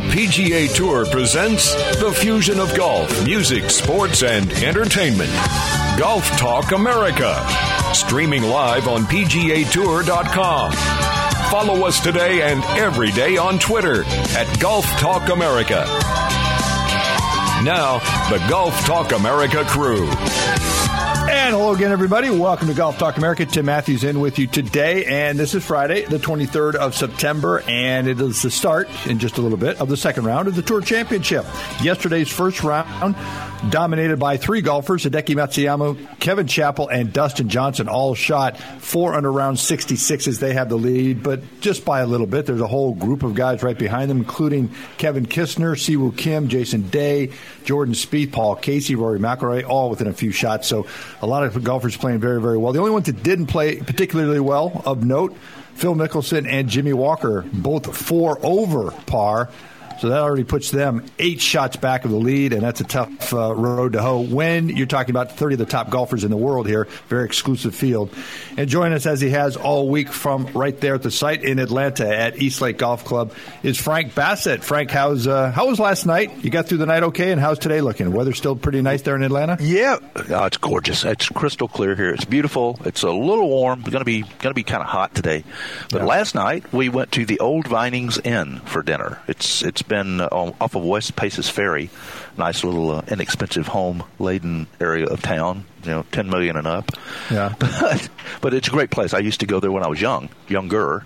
PGA Tour presents the fusion of golf, music, sports, and entertainment. Golf Talk America. Streaming live on PGAtour.com. Follow us today and every day on Twitter at Golf Talk America. Now, the Golf Talk America crew. And hello again, everybody. Welcome to Golf Talk America. Tim Matthews in with you today. And this is Friday, the 23rd of September. And it is the start, in just a little bit, of the second round of the Tour Championship. Yesterday's first round dominated by three golfers, Hideki Matsuyama, Kevin Chappell, and Dustin Johnson, all shot 4 under round 66 as they have the lead, but just by a little bit. There's a whole group of guys right behind them, including Kevin Kistner, Siwoo Kim, Jason Day, Jordan Spieth, Paul Casey, Rory McIlroy, all within a few shots. So a lot of golfers playing very, very well. The only ones that didn't play particularly well, of note, Phil Mickelson and Jimmy Walker, both 4 over par. So that already puts them 8 shots back of the lead, and that's a tough road to hoe when you're talking about 30 of the top golfers in the world here. Very exclusive field. And join us, as he has all week from right there at the site in Atlanta at East Lake Golf Club, is Frank Bassett. Frank, how was last night? You got through the night okay, and how's today looking? Weather still pretty nice there in Atlanta? Yeah, it's gorgeous. It's crystal clear here. It's beautiful. It's a little warm. It's going to be kind of hot today. But last night we went to the Old Vinings Inn for dinner. It's been off of West Paces Ferry, nice little inexpensive home-laden area of town, $10 million and up. Yeah, but it's a great place. I used to go there when I was younger.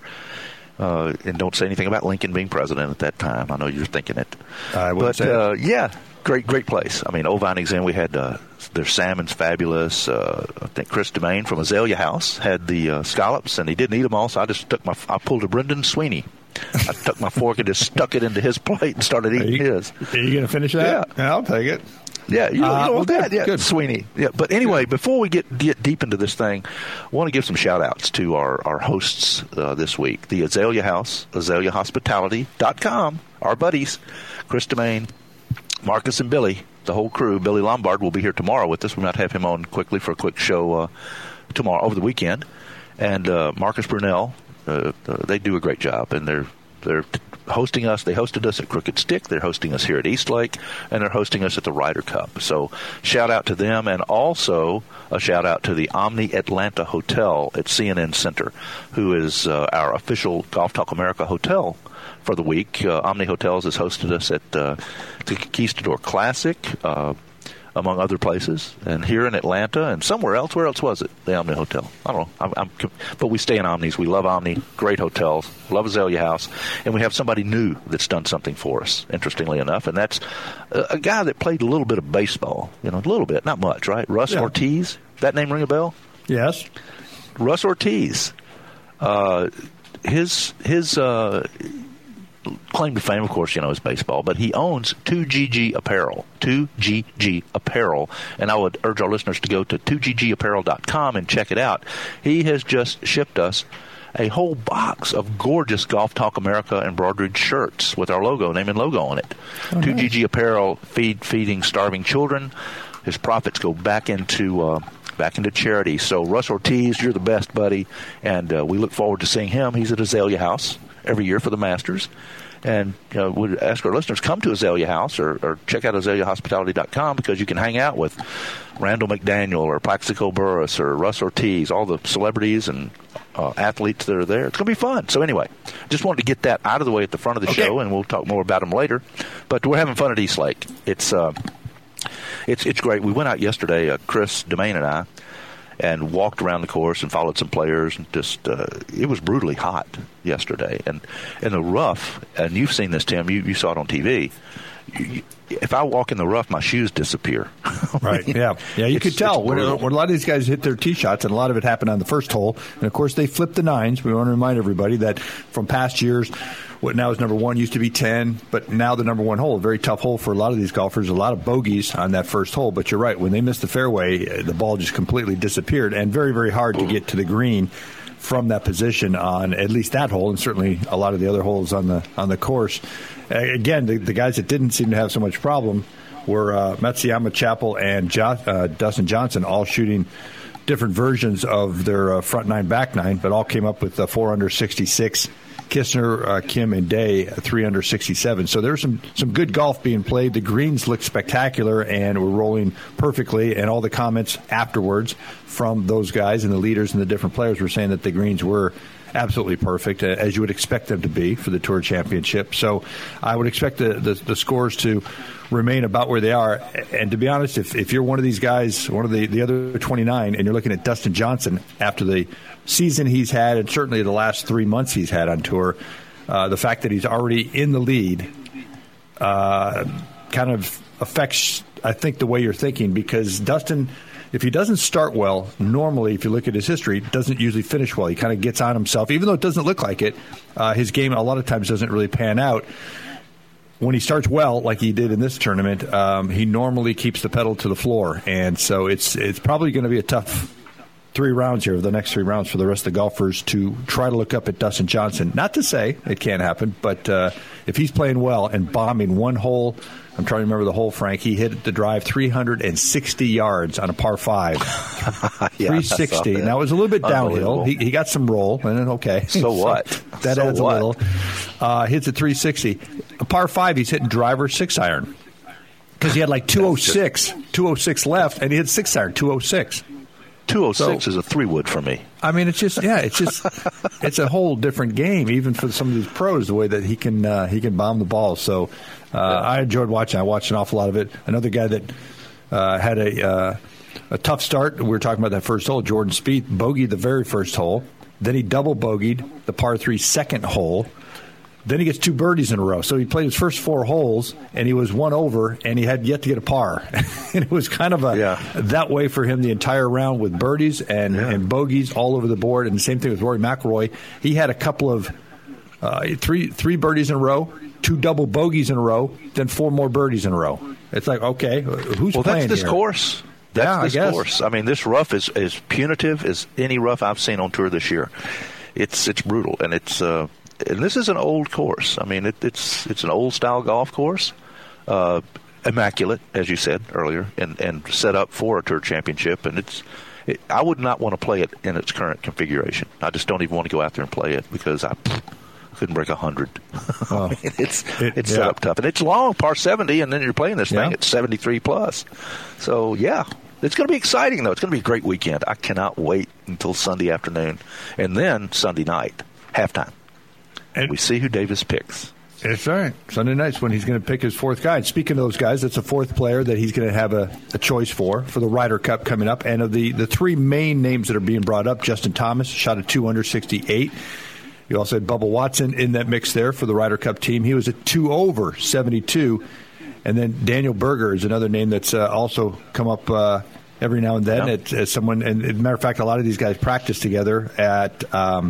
And don't say anything about Lincoln being president at that time. I know you're thinking it. I would say yeah, great place. I mean, Old Vinings Inn, we had their salmon's fabulous. I think Chris Demain from Azalea House had the scallops, and he didn't eat them all, so I pulled a Brendan Sweeney. I took my fork and just stuck it into his plate and started eating his. Are you going to finish that? Yeah, I'll take it. Yeah, you know that. Yeah, good. Sweeney. Yeah, but anyway, before we get deep into this thing, I want to give some shout-outs to our hosts this week. The Azalea House, AzaleaHospitality.com, our buddies, Chris Demain, Marcus and Billy, the whole crew. Billy Lombard will be here tomorrow with us. We might have him on quickly for a quick show tomorrow, over the weekend. And Marcus Brunell, they do a great job, and they're hosting us. They hosted us at Crooked Stick. They're hosting us here at East Lake, and they're hosting us at the Ryder Cup. So shout out to them, and also a shout out to the Omni Atlanta Hotel at CNN Center, who is our official Golf Talk America hotel for the week. Omni Hotels has hosted us at the Conquistador Classic, among other places, and here in Atlanta and somewhere else. Where else was it? The Omni Hotel. I don't know. But we stay in Omnis. We love Omni. Great hotels. Love Azalea House. And we have somebody new that's done something for us, interestingly enough, and that's a guy that played a little bit of baseball. A little bit, not much, right? Russ Ortiz. That name ring a bell? Yes. Russ Ortiz. His claim to fame, of course, is baseball, but he owns 2GG Apparel, 2GG Apparel, and I would urge our listeners to go to 2ggapparel.com and check it out. He has just shipped us a whole box of gorgeous Golf Talk America embroidered shirts with our name and logo on it. 2GG Apparel, feeding starving children. His profits go back into charity. So, Russ Ortiz, you're the best, buddy, and we look forward to seeing him. He's at Azalea House every year for the Masters. And we'd ask our listeners, come to Azalea House or check out AzaleaHospitality.com, because you can hang out with Randall McDaniel or Plaxico Burress or Russ Ortiz, all the celebrities and athletes that are there. It's going to be fun. So anyway, just wanted to get that out of the way at the front of the show, and we'll talk more about them later. But we're having fun at East Lake. It's great. We went out yesterday, Chris Demain and I, and walked around the course and followed some players, and just it was brutally hot yesterday. And in the rough, and you've seen this, Tim, you saw it on TV, if I walk in the rough, my shoes disappear. Right, yeah. You could tell when a lot of these guys hit their tee shots, and a lot of it happened on the first hole. And, of course, they flipped the nines. We want to remind everybody that from past years, what now is number 1 used to be 10, but now the number 1 hole, a very tough hole for a lot of these golfers, a lot of bogeys on that first hole. But you're right, when they missed the fairway, the ball just completely disappeared, and very, very hard to get to the green from that position on at least that hole, and certainly a lot of the other holes on the course. Again, the guys that didn't seem to have so much problem were Matsuyama, Chappell, and Dustin Johnson, all shooting different versions of their front nine, back nine, but all came up with 4 under 66. Kistner, Kim, and Day 3 under 67. So there's some good golf being played. The greens look spectacular and were rolling perfectly. And all the comments afterwards from those guys and the leaders and the different players were saying that the greens were absolutely perfect, as you would expect them to be for the Tour Championship. So I would expect the scores to remain about where they are. And to be honest, if you're one of these guys, one of the other 29, and you're looking at Dustin Johnson after the season he's had, and certainly the last 3 months he's had on tour, the fact that he's already in the lead kind of affects, I think, the way you're thinking, because Dustin, if he doesn't start well, normally, if you look at his history, doesn't usually finish well. He kind of gets on himself. Even though it doesn't look like it, his game a lot of times doesn't really pan out. When he starts well, like he did in this tournament, he normally keeps the pedal to the floor. And so it's probably going to be a tough 3 rounds here, the next 3 rounds for the rest of the golfers to try to look up at Dustin Johnson. Not to say it can't happen, but if he's playing well and bombing one hole, I'm trying to remember the hole, Frank, he hit the drive 360 yards on a par 5. Yeah, 360. Now, it was a little bit downhill. He got some roll, and then okay. So what? That so adds what? a little. Hits at 360. A par 5, he's hitting driver 6-iron. Because he had like 206 left, and he hit 6-iron, 206. 206 is a 3-wood for me. I mean, it's a whole different game, even for some of these pros, the way that he can bomb the ball. So I enjoyed watching. I watched an awful lot of it. Another guy that had a tough start. We were talking about that first hole. Jordan Spieth bogeyed the very first hole. Then he double bogeyed the par 3 second hole. Then he gets 2 birdies in a row. So he played his first 4 holes, and he was 1 over, and he had yet to get a par. And it was kind of that way for him the entire round, with birdies and bogeys all over the board. And the same thing with Rory McIlroy. He had a couple of three birdies in a row, 2 double bogeys in a row, then 4 more birdies in a row. It's like, okay, who's playing that's this here? Course. That's this course. I mean, this rough is as punitive as any rough I've seen on tour this year. It's brutal, and it's and this is an old course. I mean, it's an old style golf course, immaculate, as you said earlier, and set up for a Tour Championship. And I would not want to play it in its current configuration. I just don't even want to go out there and play it, because I couldn't break 100. Oh. I mean, it's set up tough, and it's long, par 70, and then you're playing this thing at 73 plus. So it's going to be exciting, though. It's going to be a great weekend. I cannot wait until Sunday afternoon, and then Sunday night, halftime. And we see who Davis picks. That's right. Sunday night's when he's going to pick his 4th guy. And speaking of those guys, that's a 4th player that he's going to have a choice for the Ryder Cup coming up. And of the 3 main names that are being brought up, Justin Thomas shot a 2 under 68. You also had Bubba Watson in that mix there for the Ryder Cup team. He was at 2 over 72. And then Daniel Berger is another name that's also come up every now and then as someone. And as a matter of fact, a lot of these guys practiced together at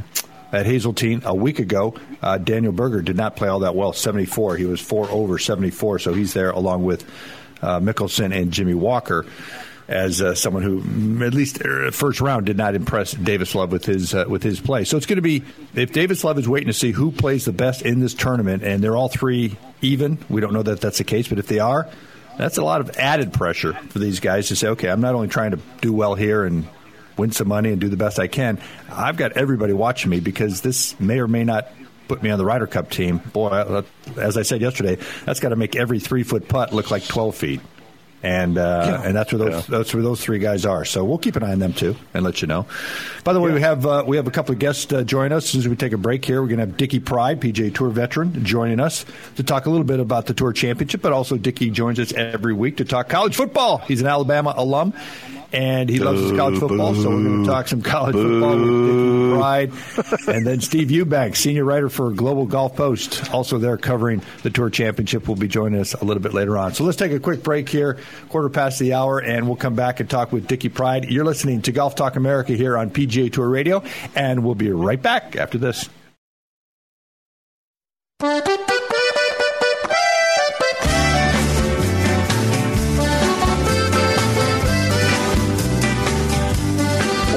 Hazeltine a week ago. Daniel Berger did not play all that well, 74. He was 4 over 74, so he's there along with Mickelson and Jimmy Walker as someone who, at least first round, did not impress Davis Love with his play. So it's going to be, if Davis Love is waiting to see who plays the best in this tournament, and they're all 3 even, we don't know that that's the case, but if they are, that's a lot of added pressure for these guys to say, okay, I'm not only trying to do well here and win some money and do the best I can, I've got everybody watching me, because this may or may not put me on the Ryder Cup team. Boy, as I said yesterday, that's got to make every 3-foot putt look like 12 feet. And that's where those 3 guys are. So we'll keep an eye on them too and let you know. By the way, we have a couple of guests join us as soon as we take a break here. We're going to have Dickie Pride, PGA Tour veteran, joining us to talk a little bit about the Tour Championship, but also Dickie joins us every week to talk college football. He's an Alabama alum, and he loves his college football, so we're going to talk some college football with Dickie Pride. And then Steve Eubanks, senior writer for Global Golf Post, also there covering the Tour Championship, will be joining us a little bit later on. So let's take a quick break here, 1:15, and we'll come back and talk with Dickie Pride. You're listening to Golf Talk America here on PGA Tour Radio, and we'll be right back after this.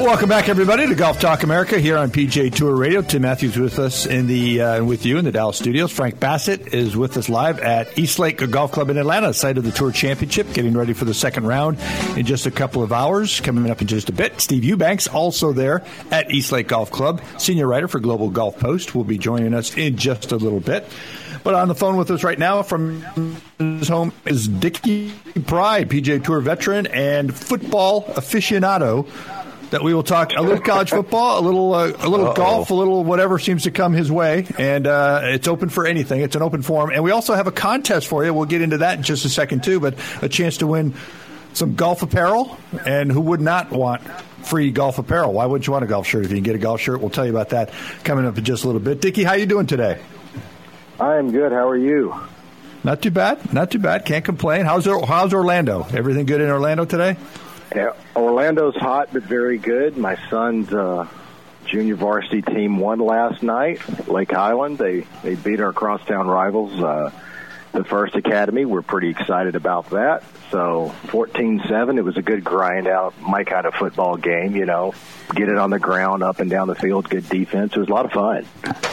Welcome back, everybody, to Golf Talk America here on PGA Tour Radio. Tim Matthews with us with you in the Dallas studios. Frank Bassett is with us live at Eastlake Golf Club in Atlanta, site of the Tour Championship, getting ready for the second round in just a couple of hours. Coming up in just a bit, Steve Eubanks, also there at Eastlake Golf Club, senior writer for Global Golf Post, will be joining us in just a little bit. But on the phone with us right now from his home is Dickie Pry, PGA Tour veteran and football aficionado. That we will talk a little college football, a little golf, a little whatever seems to come his way, and it's open for anything. It's an open forum, and we also have a contest for you. We'll get into that in just a second too, but a chance to win some golf apparel, and who would not want free golf apparel? Why wouldn't you want a golf shirt if you can get a golf shirt? We'll tell you about that coming up in just a little bit. Dickie, how you doing today? I am good. How are you? Not too bad. Not too bad. Can't complain. How's Orlando? Everything good in Orlando today? Yeah, Orlando's hot but very good. My son's junior varsity team won last night. Lake Highland. They beat our crosstown rivals, the First Academy. We're pretty excited about that. So 14-7. It was a good grind out, my kind of football game. You know, get it on the ground, up and down the field, good defense. It was a lot of fun.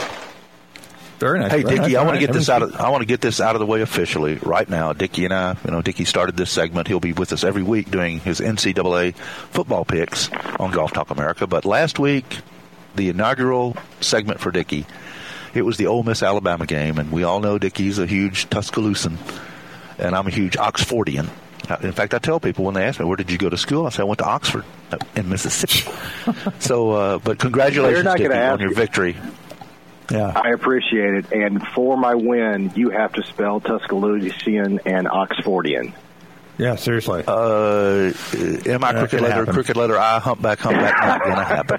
Very nice. Hey, Dickie, nice. I want to get this out. I want to get this out of the way officially right now. Dickie and I, Dickie started this segment. He'll be with us every week doing his NCAA football picks on Golf Talk America. But last week, the inaugural segment for Dickie, it was the Ole Miss Alabama game, and we all know Dickie's a huge Tuscaloosan, and I'm a huge Oxfordian. In fact, I tell people when they ask me, where did you go to school? I say, I went to Oxford in Mississippi. So, but congratulations, Dickie, on your victory. Yeah, I appreciate it. And for my win, you have to spell Tuscaloosan and Oxfordian. Yeah, seriously. M-I crooked letter I, humpback, not going to happen.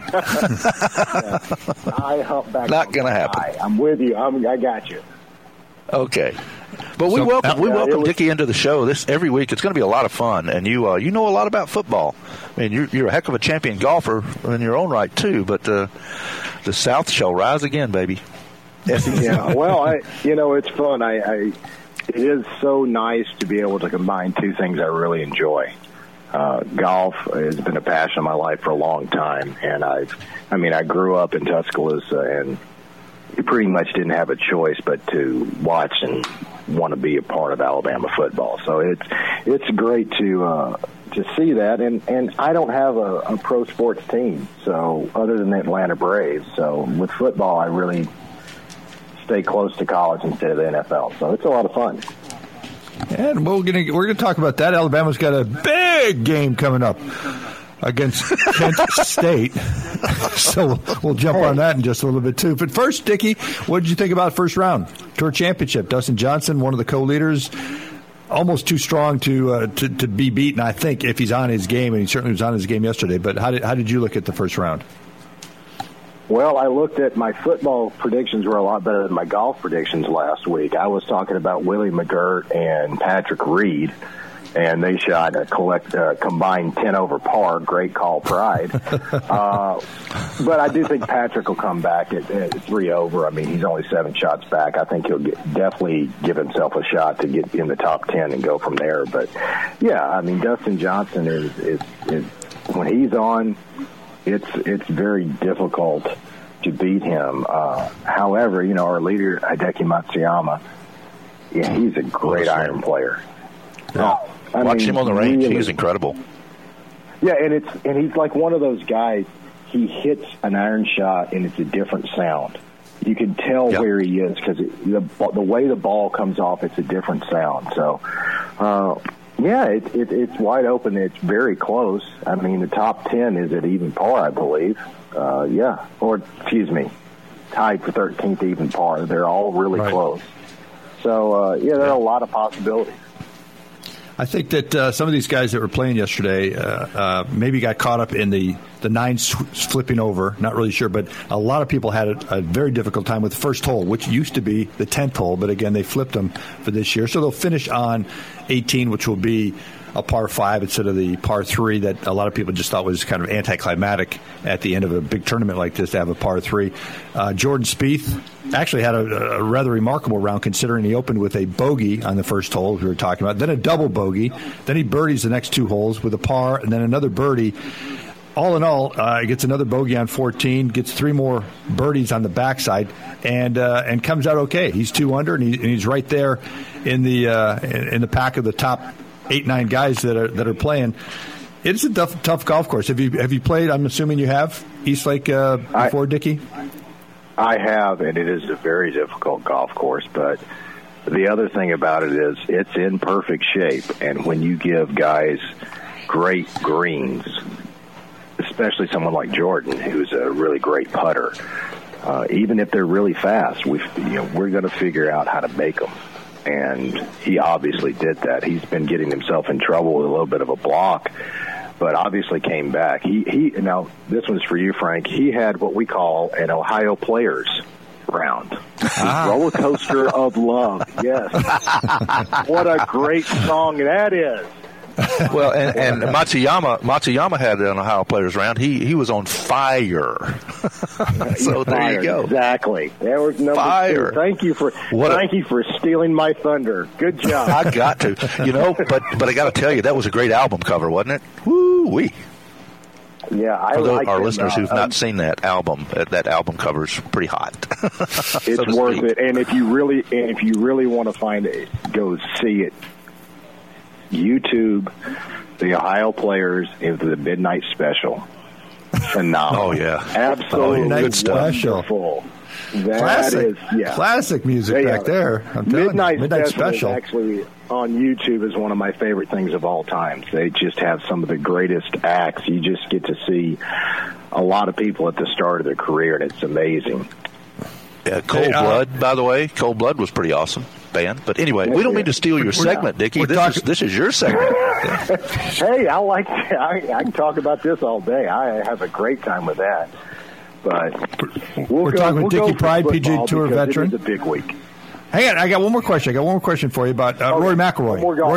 I humpback. Not going to happen. I'm with you. I got you. Okay. But we welcome Dickie into the show every week. It's going to be a lot of fun, and you know a lot about football. I mean, you're a heck of a champion golfer in your own right too. But the South shall rise again, baby. Yeah. Well, it's fun. It is so nice to be able to combine two things I really enjoy. Golf has been a passion of my life for a long time, and I grew up in Tuscaloosa, and you pretty much didn't have a choice but to watch and want to be a part of Alabama football. So it's great to see that, and I don't have a pro sports team, so other than the Atlanta Braves. So with football, I really stay close to college instead of the NFL. So it's a lot of fun. And we're gonna talk about that. Alabama's got a big game coming up against Kent State. So we'll jump on that in just a little bit, too. But first, Dickie, what did you think about first round Tour Championship? Dustin Johnson, one of the co-leaders, almost too strong to be beaten, I think, if he's on his game, and he certainly was on his game yesterday. But how did you look at the first round? Well, I looked at my football predictions were a lot better than my golf predictions last week. I was talking about Willie McGirt and Patrick Reed, and they shot a combined 10 over par. Great call, Pride. But I do think Patrick will come back at 3 over. I mean, he's only 7 shots back. I think he'll definitely give himself a shot to get in the top 10 and go from there. But, yeah, I mean, Dustin Johnson is when he's on, it's very difficult to beat him. However, our leader, Hideki Matsuyama, yeah, he's a great iron player. Yeah. Watch him on the range. Really, he's incredible. Yeah, and he's like one of those guys. He hits an iron shot, and it's a different sound. You can tell where he is because the way the ball comes off, it's a different sound. So, it's wide open. It's very close. I mean, the top 10 is at even par, I believe. Tied for 13th even par. They're all really close. So, there are a lot of possibilities. I think that some of these guys that were playing yesterday maybe got caught up in the 9 flipping over. Not really sure, but a lot of people had a very difficult time with the first hole, which used to be the 10th hole. But again, they flipped them for this year. So they'll finish on 18, which will be a par 5 instead of the par 3 that a lot of people just thought was kind of anticlimactic at the end of a big tournament like this to have a par 3. Jordan Spieth actually had a rather remarkable round considering he opened with a bogey on the first hole we were talking about, then a double bogey, then he birdies the next 2 holes with a par, and then another birdie all in all, he gets another bogey on 14, gets 3 more birdies on the backside, and comes out okay. He's 2 under, and he's right there in the pack of the top 8-9 guys that are playing. It's a tough golf course. Have you played? I'm assuming you have Eastlake before, Dickie? I have, and it is a very difficult golf course. But the other thing about it is it's in perfect shape, and when you give guys great greens, especially someone like Jordan, who's a really great putter, even if they're really fast, we're going to figure out how to make them. And he obviously did that. He's been getting himself in trouble with a little bit of a block, but obviously came back. He now, this one's for you, Frank. He had what we call an Ohio Players round. Roller Coaster of Love. Yes. What a great song that is. Well, and Matsuyama had an Ohio Players round. He was on fire. So there you go. Exactly. There was number fire. 2. Thank you for stealing my thunder. Good job. I got to, but I got to tell you, that was a great album cover, wasn't it? Woo wee. Yeah, I like our listeners who've not seen that album cover's pretty hot. It's worth it, and if you really want to find it, go see it. YouTube, the Ohio Players, into the Midnight Special. Phenomenal. Oh, yeah. Absolutely good stuff. Wonderful. That classic music back there. I'm Midnight Special is actually on YouTube is one of my favorite things of all time. They just have some of the greatest acts. You just get to see a lot of people at the start of their career, and it's amazing. Yeah, Cold Blood, by the way. Cold Blood was pretty awesome band. But anyway, we don't mean to steal your segment, Dickie. This is your segment. Hey, I can talk about this all day. I have a great time with that. But we're talking with Dickie Pride, PGA Tour veteran. It's a big week. Hang on, I got one more question for you about Rory McIlroy. Rory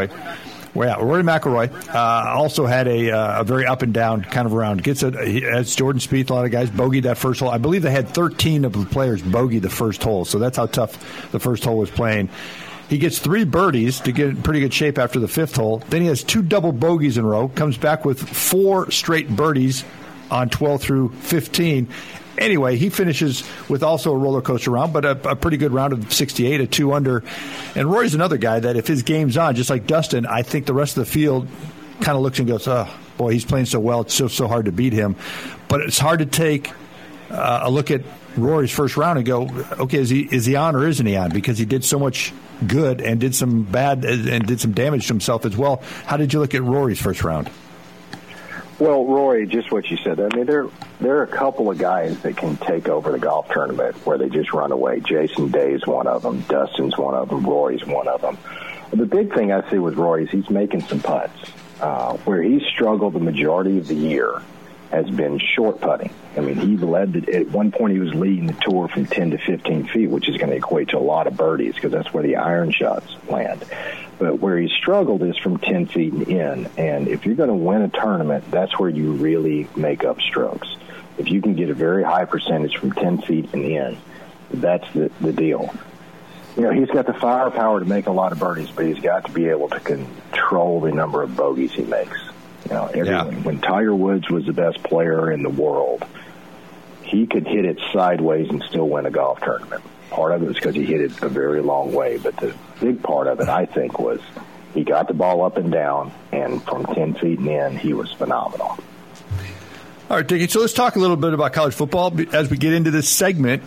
McIlroy also had a very up and down kind of round. As Jordan Spieth, a lot of guys bogeyed that first hole. I believe they had 13 of the players bogey the first hole, so that's how tough the first hole was playing. He gets 3 birdies to get in pretty good shape after the 5th hole. Then he has 2 double bogeys in a row, comes back with 4 straight birdies on 12 through 15. Anyway, he finishes with also a roller coaster round, but a pretty good round of 68, a 2 under. And Rory's another guy that if his game's on, just like Dustin, I think the rest of the field kind of looks and goes, oh, boy, he's playing so well. It's so hard to beat him. But it's hard to take a look at Rory's first round and go, okay, is he on or isn't he on? Because he did so much good and did some bad and did some damage to himself as well. How did you look at Rory's first round? Well, Rory, just what you said. I mean, there are a couple of guys that can take over the golf tournament where they just run away. Jason Day's one of them. Dustin's one of them. Rory's one of them. The big thing I see with Rory is he's making some putts. Where he's struggled the majority of the year has been short putting. I mean, at one point he was leading the tour from 10 to 15 feet, which is going to equate to a lot of birdies because that's where the iron shots land. But where he struggled is from 10 feet and in. And if you're going to win a tournament, that's where you really make up strokes. If you can get a very high percentage from 10 feet and in, that's the deal. He's got the firepower to make a lot of birdies, but he's got to be able to control the number of bogeys he makes. When Tiger Woods was the best player in the world, he could hit it sideways and still win a golf tournament. Part of it was because he hit it a very long way, but the big part of it, I think, was he got the ball up and down, and from 10 feet and in, he was phenomenal. All right, Dickie, so let's talk a little bit about college football. As we get into this segment,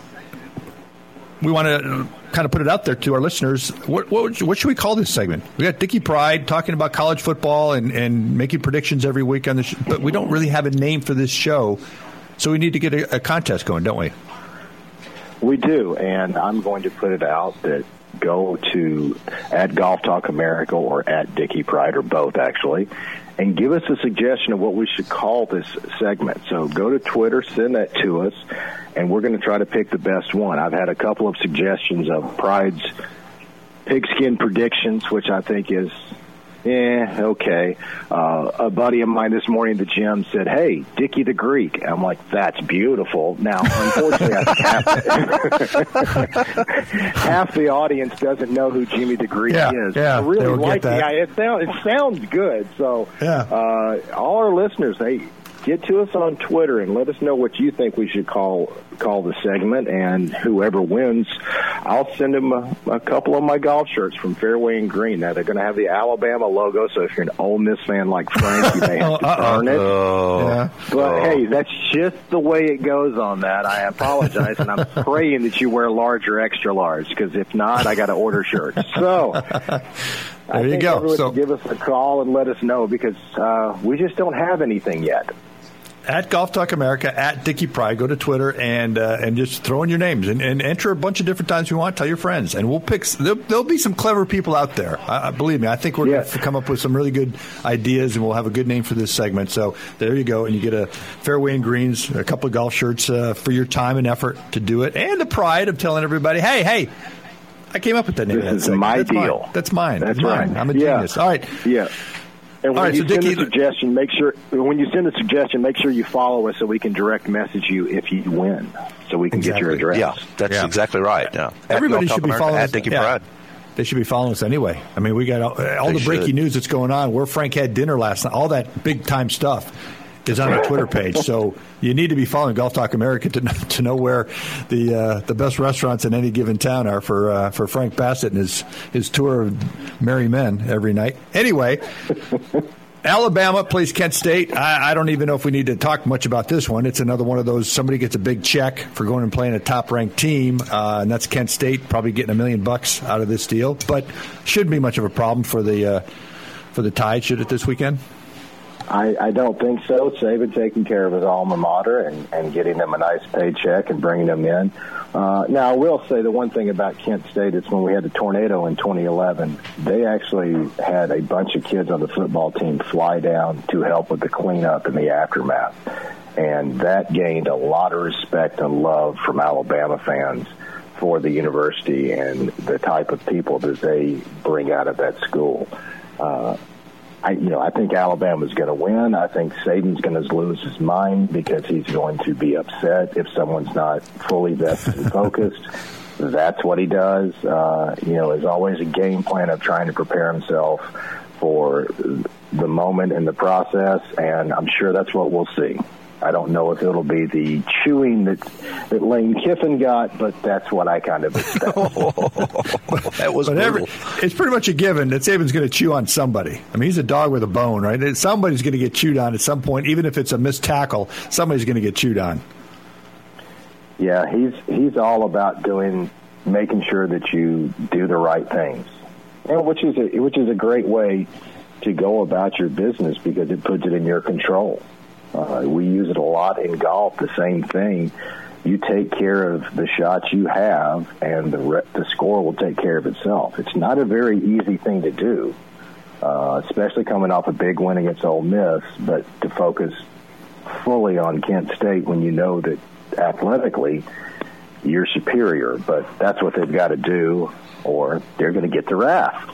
we want to kind of put it out there to our listeners. What should we call this segment? We got Dickie Pride talking about college football and making predictions every week on this, but we don't really have a name for this show, so we need to get a contest going, don't we? We do, and I'm going to put it out that go to at Golf Talk America or at Dickie Pride, or both actually, and give us a suggestion of what we should call this segment. So go to Twitter, send that to us, and we're going to try to pick the best one. I've had a couple of suggestions of Pride's pigskin predictions, which I think is, okay. A buddy of mine this morning at the gym said, hey, Dickie the Greek. I'm like, that's beautiful. Now, unfortunately, I think half the audience doesn't know who Jimmy the Greek is. Yeah, I really like the guy. It sounds good. So all our listeners, get to us on Twitter and let us know what you think we should call the segment, and whoever wins, I'll send them a couple of my golf shirts from Fairway and Green. Now, they're going to have the Alabama logo, so if you're an Ole Miss fan like Frank, you may have to earn it. But, hey, that's just the way it goes on that. I apologize, and I'm praying that you wear large or extra large, because if not, I got to order shirts. So there you go. Everyone So give us a call and let us know, because we just don't have anything yet. At Golf Talk America, at Dickie Pride, go to Twitter and just throw in your names and enter a bunch of different times you want. Tell your friends, and we'll pick. There'll be some clever people out there. Believe me, I think we're going to come up with some really good ideas, and we'll have a good name for this segment. So there you go, and you get a Fairway and Greens, a couple of golf shirts for your time and effort to do it, and the pride of telling everybody, hey, I came up with that name. This is my deal. That's mine. That's right. I'm a genius. All right. Yeah. And when you send Dickie, a suggestion, make sure you follow us so we can direct message you if you win, so we can get your address. Yeah, that's exactly right. Yeah. Everybody should be following us. At Dickie Pride. They should be following us anyway. I mean, we got all the breaking news that's going on. Where Frank had dinner last night, all that big time stuff is on our Twitter page. So you need to be following Golf Talk America to know where the best restaurants in any given town are for Frank Bassett and his tour of merry men every night. Anyway, Alabama plays Kent State. I don't even know if we need to talk much about this one. It's another one of those, somebody gets a big check for going and playing a top-ranked team, and that's Kent State, probably getting $1 million out of this deal. But shouldn't be much of a problem for the Tide, should it, this weekend? I don't think so. Saban taking care of his alma mater and getting them a nice paycheck and bringing them in. Now, I will say the one thing about Kent State is when we had the tornado in 2011, they actually had a bunch of kids on the football team fly down to help with the cleanup and the aftermath. And that gained a lot of respect and love from Alabama fans for the university and the type of people that they bring out of that school. I think Alabama's going to win. I think Saban's going to lose his mind because he's going to be upset if someone's not fully vested and focused. That's what he does. There's always a game plan of trying to prepare himself for the moment in the process, and I'm sure that's what we'll see. I don't know if it'll be the chewing that Lane Kiffin got, but that's what I kind of expect. That was brutal. It's pretty much a given that Saban's going to chew on somebody. I mean, he's a dog with a bone, right? Somebody's going to get chewed on at some point, even if it's a missed tackle. Somebody's going to get chewed on. Yeah, he's all about making sure that you do the right things, which is a great way to go about your business because it puts it in your control. We use it a lot in golf, the same thing. You take care of the shots you have, and the score will take care of itself. It's not a very easy thing to do, especially coming off a big win against Ole Miss, but to focus fully on Kent State when you know that athletically you're superior. But that's what they've got to do, or they're going to get the wrath.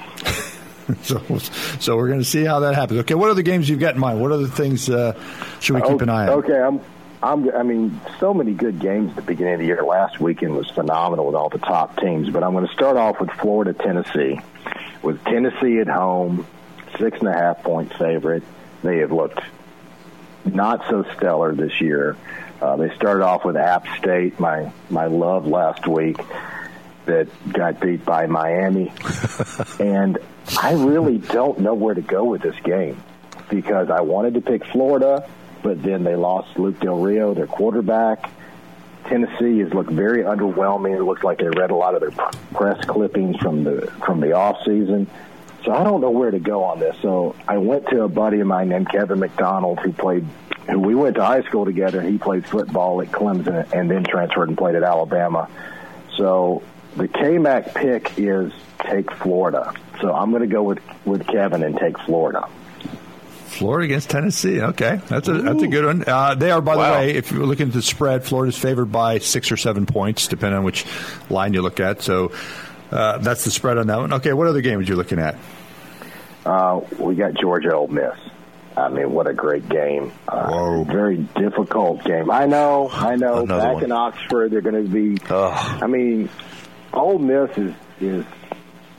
So we're going to see how that happens. Okay, what other games you've got in mind? What other things should we keep an eye on? Okay, so many good games at the beginning of the year. Last weekend was phenomenal with all the top teams, but I'm going to start off with Florida, Tennessee. With Tennessee at home, 6.5-point favorite. They have looked not so stellar this year. They started off with App State, my love last week, that got beat by Miami. And I really don't know where to go with this game because I wanted to pick Florida, but then they lost Luke Del Rio, their quarterback. Tennessee has looked very underwhelming. It looks like they read a lot of their press clippings from the off season. So I don't know where to go on this. So I went to a buddy of mine named Kevin McDonald who we went to high school together. He played football at Clemson and then transferred and played at Alabama. So the KMAC pick is take Florida. So I'm going to go with Kevin and take Florida. Florida against Tennessee. Okay, that's a good one. They are, by the way, if you're looking at the spread, Florida's favored by 6 or 7 points, depending on which line you look at. So that's the spread on that one. Okay, what other game are you looking at? We got Georgia Ole Miss. I mean, what a great game. Very difficult game. I know. Another back one. in Oxford, they're going to be I mean, Ole Miss is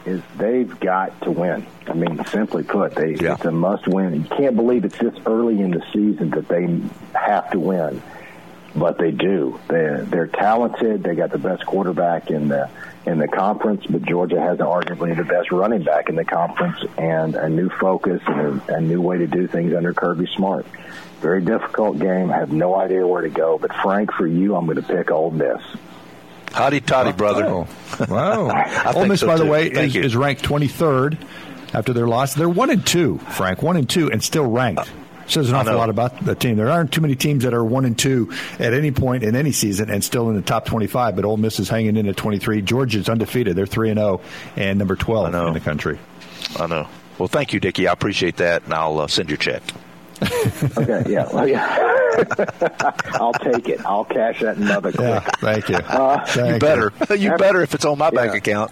is they've got to win. I mean, simply put, it's a must-win. You can't believe it's this early in the season that they have to win, but they do. They're talented. They got the best quarterback in the conference, but Georgia has arguably the best running back in the conference, and a new focus and a new way to do things under Kirby Smart. Very difficult game. I have no idea where to go, but Frank, for you, I'm going to pick Ole Miss. Howdy toddy, brother. Oh. Wow. Ole Miss, by the way, is ranked 23rd after their loss. They're 1-2, Frank, 1-2, and still ranked. Says an awful lot about the team. There aren't too many teams that are 1-2 at any point in any season and still in the top 25, but Ole Miss is hanging in at 23. Georgia's undefeated. They're 3-0 and number 12 in the country. I know. Well, thank you, Dickie. I appreciate that, and I'll send your check. Okay, yeah. Well, yeah. I'll take it. I'll cash that another quick. Yeah, thank you. You better. You better if it's on my bank account.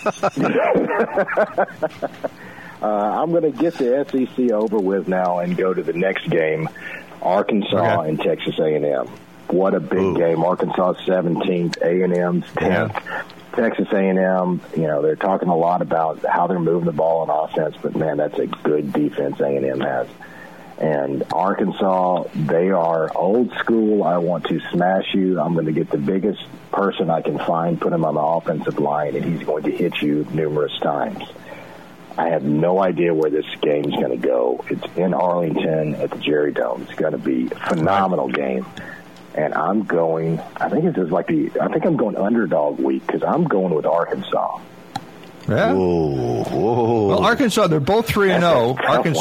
I'm going to get the SEC over with now and go to the next game, Arkansas and Texas A&M. What a big game. Arkansas 17th, A&M's 10th. Yeah. Texas A&M, they're talking a lot about how they're moving the ball on offense, but, man, that's a good defense A&M has. And Arkansas, they are old school. I want to smash you. I'm going to get the biggest person I can find, put him on the offensive line, and he's going to hit you numerous times. I have no idea where this game's going to go. It's in Arlington at the Jerry Dome. It's going to be a phenomenal game. And I'm going, I think I'm going underdog week because I'm going with Arkansas. Yeah. Whoa. Well, Arkansas, they're both 3-0.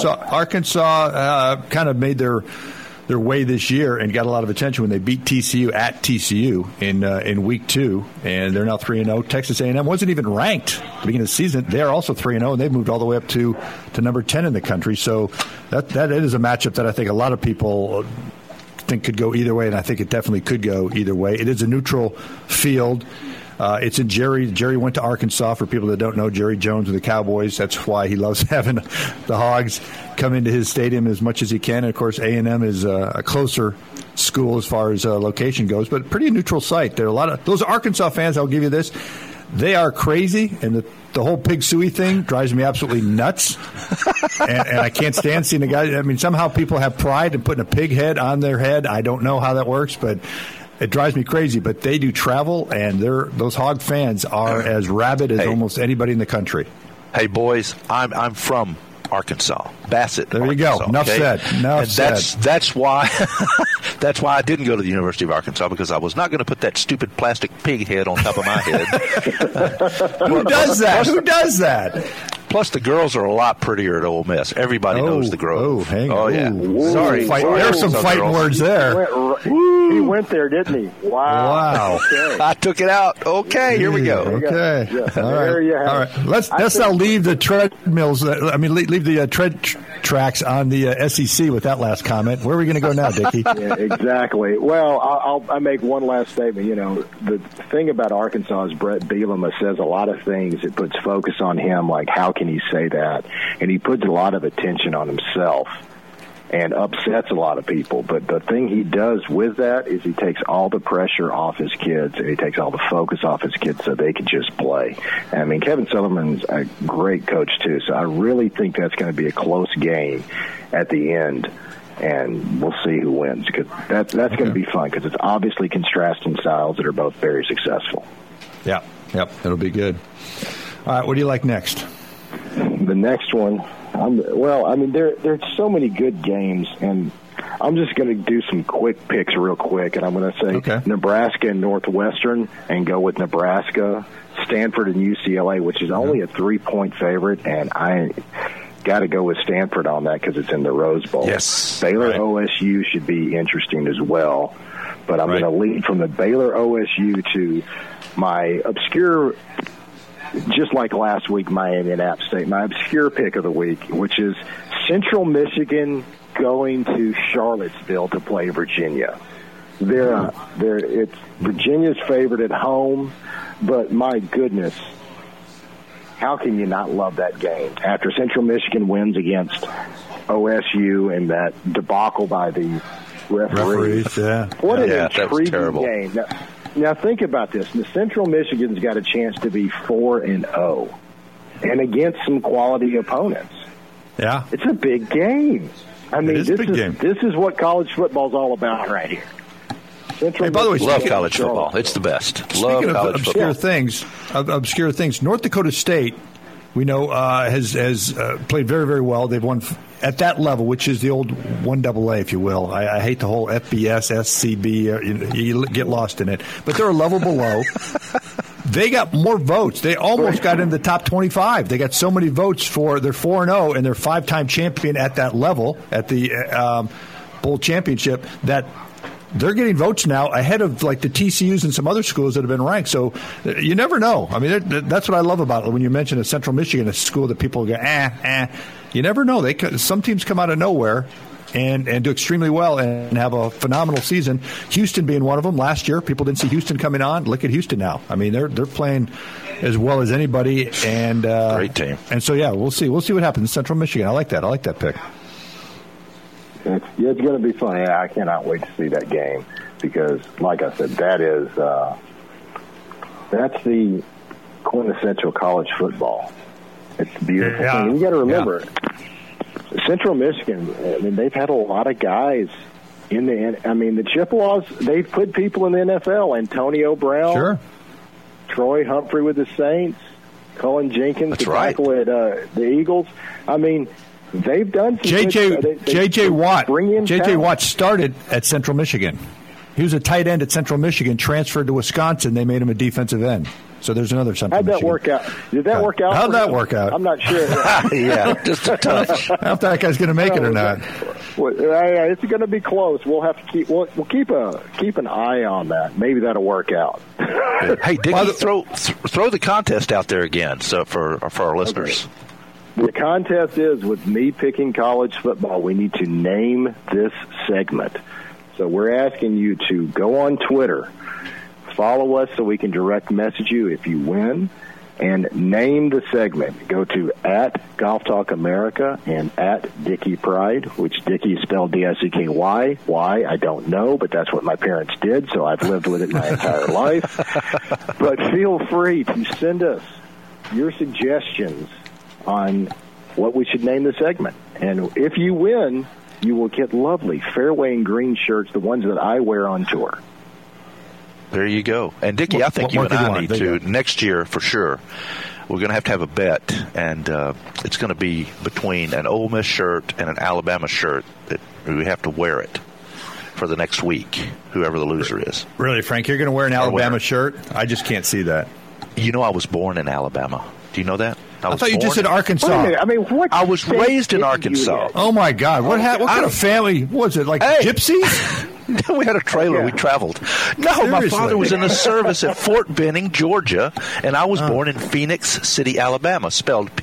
Arkansas kind of made their way this year and got a lot of attention when they beat TCU at TCU in week 2, and they're now 3-0. Texas A&M wasn't even ranked at the beginning of the season. They are also 3-0, and they've moved all the way up to number 10 in the country. So that is a matchup that I think a lot of people think could go either way, and I think it definitely could go either way. It is a neutral field. It's in Jerry. Jerry went to Arkansas. For people that don't know, Jerry Jones with the Cowboys. That's why he loves having the Hogs come into his stadium as much as he can. And, of course, A&M is a closer school as far as location goes, but pretty neutral site. There are a lot of those Arkansas fans. I'll give you this. They are crazy, and the whole pig suey thing drives me absolutely nuts. and I can't stand seeing the guys. I mean, somehow people have pride in putting a pig head on their head. I don't know how that works, but it drives me crazy. But they do travel, and those Hog fans are as rabid as almost anybody in the country. Hey, boys, I'm from Arkansas, Bassett. There you go. Enough said. That's why I didn't go to the University of Arkansas, because I was not going to put that stupid plastic pig head on top of my head. Who does that? Plus, the girls are a lot prettier at Ole Miss. Everybody knows the Grove. Hang on. Yeah. Sorry. There's some fighting words there. He went there, didn't he? Wow. Okay. I took it out. Okay, here we go. Okay. Yeah. All right. Let's now leave the treadmills. Leave the tread tracks on the SEC with that last comment. Where are we going to go now, Dickie? Yeah, exactly. Well, I'll make one last statement. The thing about Arkansas is Brett Bielema says a lot of things. It puts focus on him, like how can he say that? And he puts a lot of attention on himself and upsets a lot of people. But the thing he does with that is he takes all the pressure off his kids, and he takes all the focus off his kids so they can just play. I mean, Kevin Sutherland's a great coach, too, so I really think that's going to be a close game at the end, and we'll see who wins, because that's going to be fun, because it's obviously contrasting styles that are both very successful. Yep, it'll be good. All right, what do you like next? The next one, there's so many good games, and I'm just going to do some quick picks real quick, and I'm going to say Nebraska and Northwestern, and go with Nebraska, Stanford and UCLA, which is only a 3-point favorite, and I got to go with Stanford on that because it's in the Rose Bowl. Yes. Baylor OSU should be interesting as well, but I'm going to lead from the Baylor OSU to my obscure, just like last week, Miami and App State, my obscure pick of the week, which is Central Michigan going to Charlottesville to play Virginia. It's Virginia's favorite at home, but my goodness, how can you not love that game? After Central Michigan wins against OSU and that debacle by the referees. What an intriguing game. Now think about this. The Central Michigan's got a chance to be 4-0. and against some quality opponents. Yeah. It's a big game. I mean, this is what college football is all about right here. Hey, by the way, love college football. It's the best. Speaking of obscure things, North Dakota State, we know, has played very, very well. They've won at that level, which is the old 1AA, if you will. I hate the whole FBS, SCB. You get lost in it. But they're a level below. They got more votes. They almost got in the top 25. They got so many votes for their 4-0 and their 5-time champion at that level, at the Bowl Championship, that they're getting votes now ahead of like the TCUs and some other schools that have been ranked. So you never know. I mean, that's what I love about it. When you mention a Central Michigan, a school that people go, you never know. Some teams come out of nowhere and do extremely well and have a phenomenal season. Houston being one of them. Last year, people didn't see Houston coming on. Look at Houston now. I mean, they're playing as well as anybody. And great team. And so, yeah, we'll see. We'll see what happens in Central Michigan. I like that. I like that pick. It's going to be fun. Yeah, I cannot wait to see that game because, like I said, that's the quintessential college football. It's a beautiful thing. You got to remember, Central Michigan. I mean, they've had a lot of guys in the. I mean, the Chippewas. They've put people in the NFL. Antonio Brown, Troy Humphrey with the Saints, Cullen Jenkins, the tackle at the Eagles. I mean. They've done some J.J. Watt. J.J. Watt started at Central Michigan. He was a tight end at Central Michigan, transferred to Wisconsin. They made him a defensive end. So there's another Central Michigan. How'd that work out? Did that work out? How'd that work out? I'm not sure. Just a touch. I don't know if that guy's going to make it or not. It's going to be close. We'll have to keep. We'll keep an eye on that. Maybe that'll work out. Hey, Dickie, throw the contest out there again, so for our listeners. Okay. The contest is, with me picking college football, we need to name this segment. So we're asking you to go on Twitter, follow us so we can direct message you if you win, and name the segment. Go to @GolfTalkAmerica and @DickiePride, which Dickie is spelled D-I-C-K-Y. Why? I don't know, but that's what my parents did, so I've lived with it my entire life. But feel free to send us your suggestions on what we should name the segment. And if you win, you will get lovely fairway and green shirts, the ones that I wear on tour. There you go. And, Dickie, I think you and I need to, next year for sure, we're going to have a bet, and it's going to be between an Ole Miss shirt and an Alabama shirt that we have to wear it for the next week, whoever the loser is. Really, Frank, you're going to wear an Alabama shirt? I just can't see that. You know I was born in Alabama. Do you know that? I thought you just said Arkansas. I mean, I was raised in Arkansas. Oh, my God. What kind of family was it? Like gypsies? We had a trailer. We traveled. No, seriously? My father was in the service at Fort Benning, Georgia, and I was born in Phoenix City, Alabama, spelled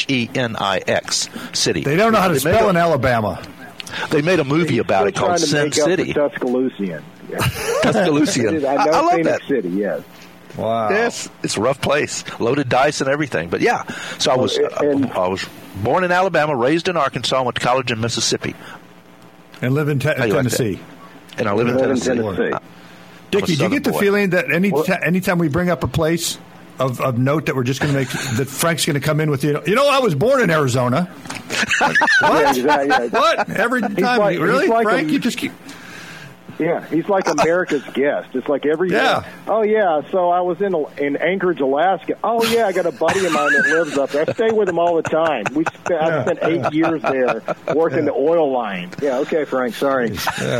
Phenix City. They don't know how to spell in Alabama. They made a movie about it called Sin City. Tuscaloosa. Tuscaloosa. I know love Phoenix that. City, yes. Wow. Yes, it's a rough place. Loaded dice and everything. But, yeah. So I was born in Alabama, raised in Arkansas, went to college in Mississippi. And live in Tennessee. And I live in Tennessee. Dickie, do you get the feeling that anytime we bring up a place of note that we're just going to make, that Frank's going to come in with, I was born in Arizona. Like, what? Yeah. What? Every time. Really? Frank, you just keep... Yeah, he's like America's guest. It's like every year. Oh, yeah, so I was in Anchorage, Alaska. Oh, yeah, I got a buddy of mine that lives up there. I stay with him all the time. I spent 8 years there working the oil line. Yeah, okay, Frank, sorry.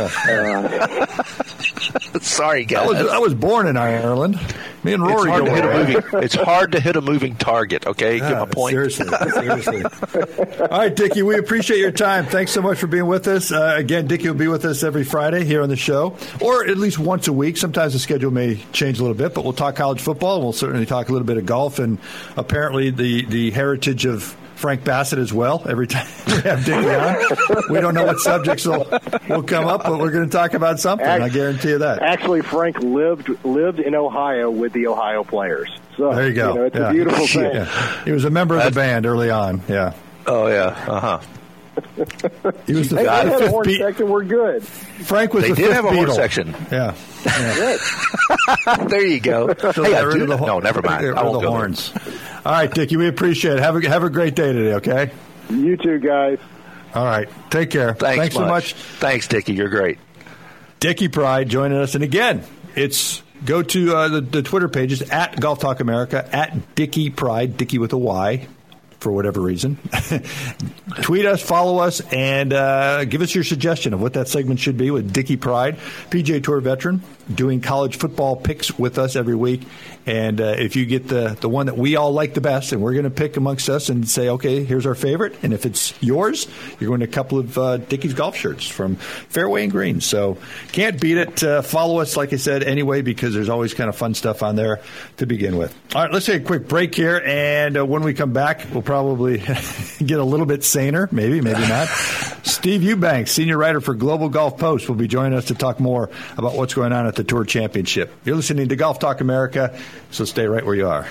Sorry, guys. I was born in Ireland. Me and Rory it's hard to hit a moving target, okay? Get my point? Seriously. All right, Dickie, we appreciate your time. Thanks so much for being with us. Again, Dickie will be with us every Friday here on the show, or at least once a week. Sometimes the schedule may change a little bit, but we'll talk college football. We'll certainly talk a little bit of golf and apparently the heritage of Frank Bassett as well. Every time we have Dickie on, we don't know what subjects will come up, but we're going to talk about something. I guarantee you that. Actually, Frank lived in Ohio with the Ohio players. So there you go. It's a beautiful thing. Yeah. He was a member of the band early on. Yeah. Oh yeah. He was the fifth horn section. We're good. Frank was the fifth Beatle. They did have a horn section. Yeah. There you go. So no, never mind. I won't go horns. All right, Dickie, we appreciate it. Have a great day today, okay? You too, guys. All right, take care. Thanks so much. Thanks, Dickie. You're great. Dickie Pride joining us. And again, go to the Twitter pages at Golf Talk America, at Dickie Pride, Dickie with a Y, for whatever reason. Tweet us, follow us, and give us your suggestion of what that segment should be with Dickie Pride, PGA Tour veteran, doing college football picks with us every week. And if you get the one that we all like the best, and we're going to pick amongst us and say, okay, here's our favorite. And if it's yours, you're going to a couple of Dickie's golf shirts from Fairway and Green. So can't beat it. Follow us, like I said, anyway, because there's always kind of fun stuff on there to begin with. All right, let's take a quick break here. And when we come back, we'll probably get a little bit saner. Maybe not. Steve Eubanks, senior writer for Global Golf Post, will be joining us to talk more about what's going on at the Tour Championship. You're listening to Golf Talk America, so stay right where you are.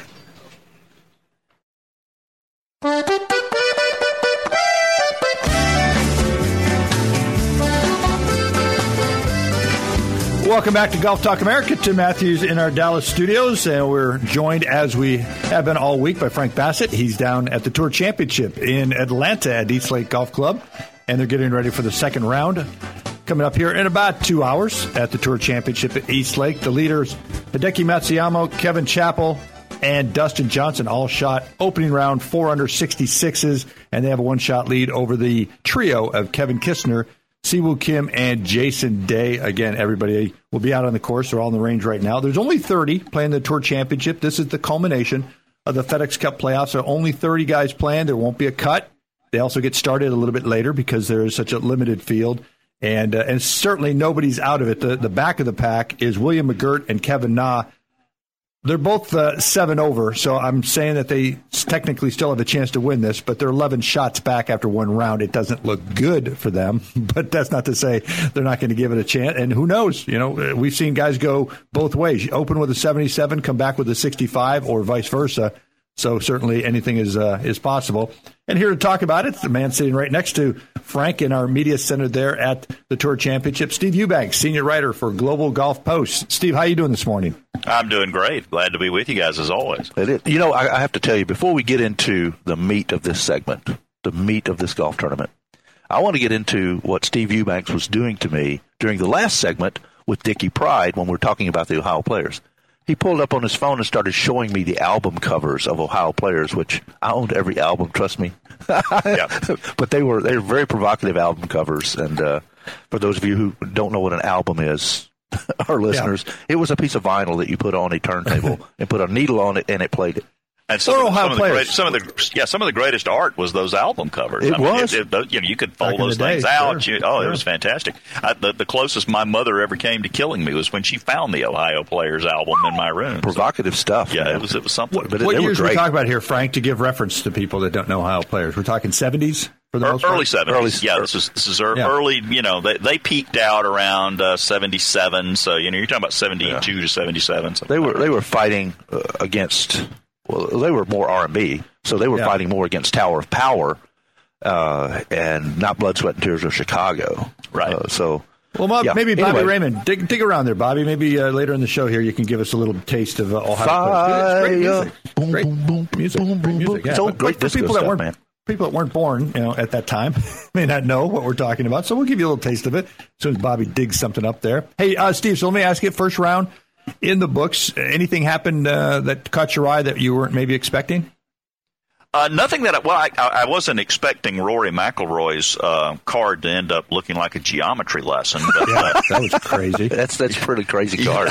Welcome back to Golf Talk America. Tim Matthews in our Dallas studios, and we're joined, as we have been all week, by Frank Bassett. He's down at the Tour Championship in Atlanta at East Lake Golf Club, and they're getting ready for the second round coming up here in about 2 hours at the Tour Championship at East Lake. The leaders, Hideki Matsuyama, Kevin Chappell, and Dustin Johnson all shot opening round 4 under 66s, and they have a one-shot lead over the trio of Kevin Kisner, Siwoo Kim, and Jason Day. Again, everybody will be out on the course. They're all in the range right now. There's only 30 playing the Tour Championship. This is the culmination of the FedEx Cup playoffs. There are only 30 guys playing. There won't be a cut. They also get started a little bit later because there is such a limited field. And certainly nobody's out of it. The back of the pack is William McGirt and Kevin Na. They're both 7 over, so I'm saying that they technically still have a chance to win this, but they're 11 shots back after one round. It doesn't look good for them, but that's not to say they're not going to give it a chance. And who knows? You know, we've seen guys go both ways. You open with a 77, come back with a 65, or vice versa. So certainly anything is possible. And here to talk about it, the man sitting right next to Frank in our media center there at the Tour Championship, Steve Eubanks, senior writer for Global Golf Post. Steve, how are you doing this morning? I'm doing great. Glad to be with you guys as always. You know, I have to tell you, before we get into the meat of this segment, the meat of this golf tournament, I want to get into what Steve Eubanks was doing to me during the last segment with Dickie Pride when we were talking about the Ohio players. He pulled up on his phone and started showing me the album covers of Ohio players, which I owned every album, trust me. Yeah. But they were very provocative album covers. And for those of you who don't know what an album is, our listeners, It was a piece of vinyl that you put on a turntable and put a needle on it, and it played it. And some of the greatest art was those album covers. It was. You could fold those things out. Sure. It was fantastic. The closest my mother ever came to killing me was when she found the Ohio Players album in my room. Provocative stuff. Yeah, it was something. What years are we talking about here, Frank, to give reference to people that don't know Ohio Players? We're talking 70s? For the most early part? 70s. This is early. You know, they peaked out around 77. So you're talking about 72 to 77. They were fighting against. Well, they were more R&B, so they were fighting more against Tower of Power and not Blood, Sweat, and Tears of Chicago. Right. Maybe Bobby Raymond. Dig around there, Bobby. Maybe later in the show here you can give us a little taste of Ohio. Great music. Yeah. So great disco people stuff, man. People that weren't born, at that time may not know what we're talking about. So we'll give you a little taste of it as soon as Bobby digs something up there. Hey, Steve, so let me ask you, first round in the books, anything happened that caught your eye that you weren't maybe expecting? Nothing that I wasn't expecting Rory McIlroy's card to end up looking like a geometry lesson. But, that was crazy. That's a pretty crazy card.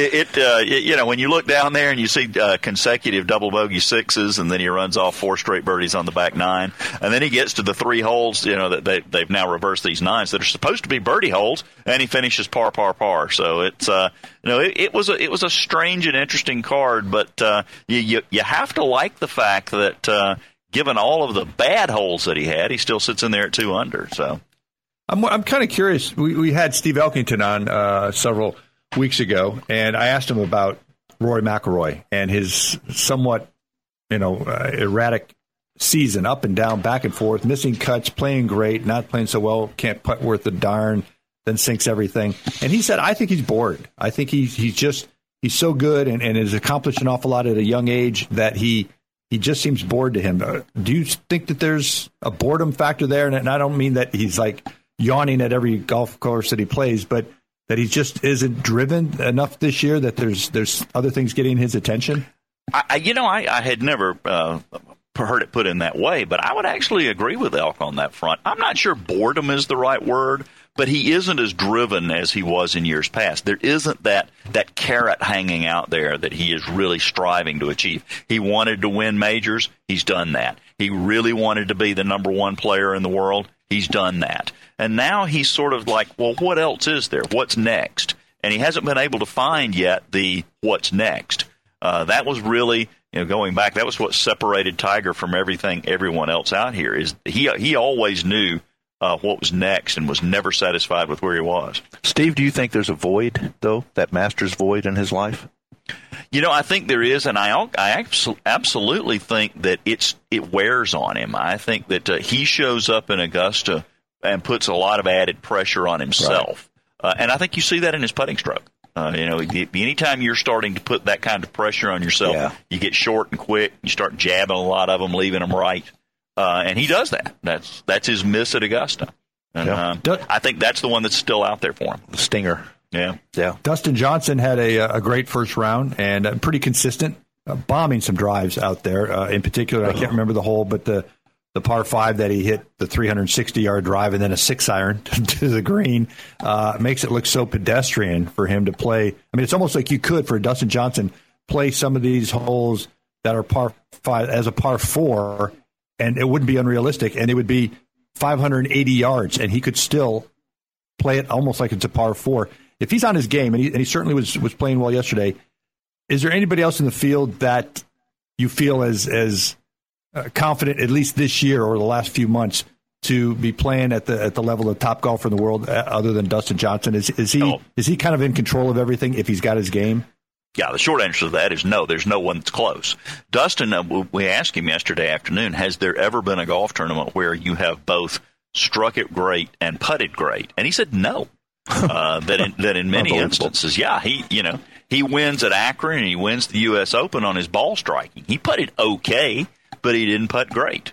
When you look down there and you see consecutive double bogey sixes, and then he runs off 4 straight birdies on the back 9, and then he gets to the 3 holes. That they've now reversed these 9s that are supposed to be birdie holes, and he finishes par. So it's it was a strange and interesting card, but you have to like the fact that. Given all of the bad holes that he had, he still sits in there at 2 under. So, I'm kind of curious. We had Steve Elkington on several weeks ago, and I asked him about Rory McIlroy and his somewhat, erratic season, up and down, back and forth, missing cuts, playing great, not playing so well, can't putt worth a darn, then sinks everything. And he said, I think he's bored. I think he's so good and has accomplished an awful lot at a young age that he he just seems bored to him. Do you think that there's a boredom factor there? And I don't mean that he's like yawning at every golf course that he plays, but that he just isn't driven enough this year, that there's other things getting his attention? I had never heard it put in that way, but I would actually agree with Elk on that front. I'm not sure boredom is the right word, but he isn't as driven as he was in years past. There isn't that carrot hanging out there that he is really striving to achieve. He wanted to win majors. He's done that. He really wanted to be the number one player in the world. He's done that. And now he's sort of like, well, what else is there? What's next? And he hasn't been able to find yet the what's next. That was really, going back, that was what separated Tiger from everyone else out here. Is he always knew what was next and was never satisfied with where he was. Steve, do you think there's a void, though, that Masters void in his life? I think there is, and I absolutely think that it wears on him. I think that he shows up in Augusta and puts a lot of added pressure on himself. Right. And I think you see that in his putting stroke. Anytime you're starting to put that kind of pressure on yourself, you get short and quick. You start jabbing a lot of them, leaving them right. And he does that. That's his miss at Augusta. And I think that's the one that's still out there for him. The stinger. Yeah. Dustin Johnson had a great first round and pretty consistent, bombing some drives out there. In particular, I can't remember the hole, but the par 5 that he hit, the 360-yard drive and then a 6-iron to the green, makes it look so pedestrian for him to play. I mean, it's almost like you could, for Dustin Johnson, play some of these holes that are par 5 as a par 4, and it wouldn't be unrealistic, and it would be 580 yards, and he could still play it almost like it's a par 4. If he's on his game, and he certainly was playing well yesterday, is there anybody else in the field that you feel as confident, at least this year or the last few months, to be playing at the level of top golfer in the world, other than Dustin Johnson? Is he kind of in control of everything if he's got his game? Yeah, the short answer to that is no. There's no one that's close. Dustin, we asked him yesterday afternoon, has there ever been a golf tournament where you have both struck it great and putted great? And he said no. That in many instances, he wins at Akron and he wins the U.S. Open on his ball striking. He putted okay, but he didn't putt great.